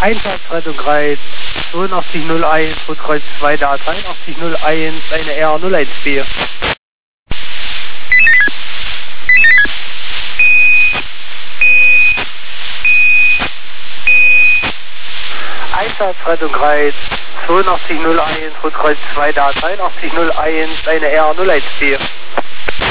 Einsatzrettung Kreis 8201, Rotkreuz 2 da 8301, eine R014. Einsatzrettung Kreis 8201, Rotkreuz 2 da 8301, eine R014.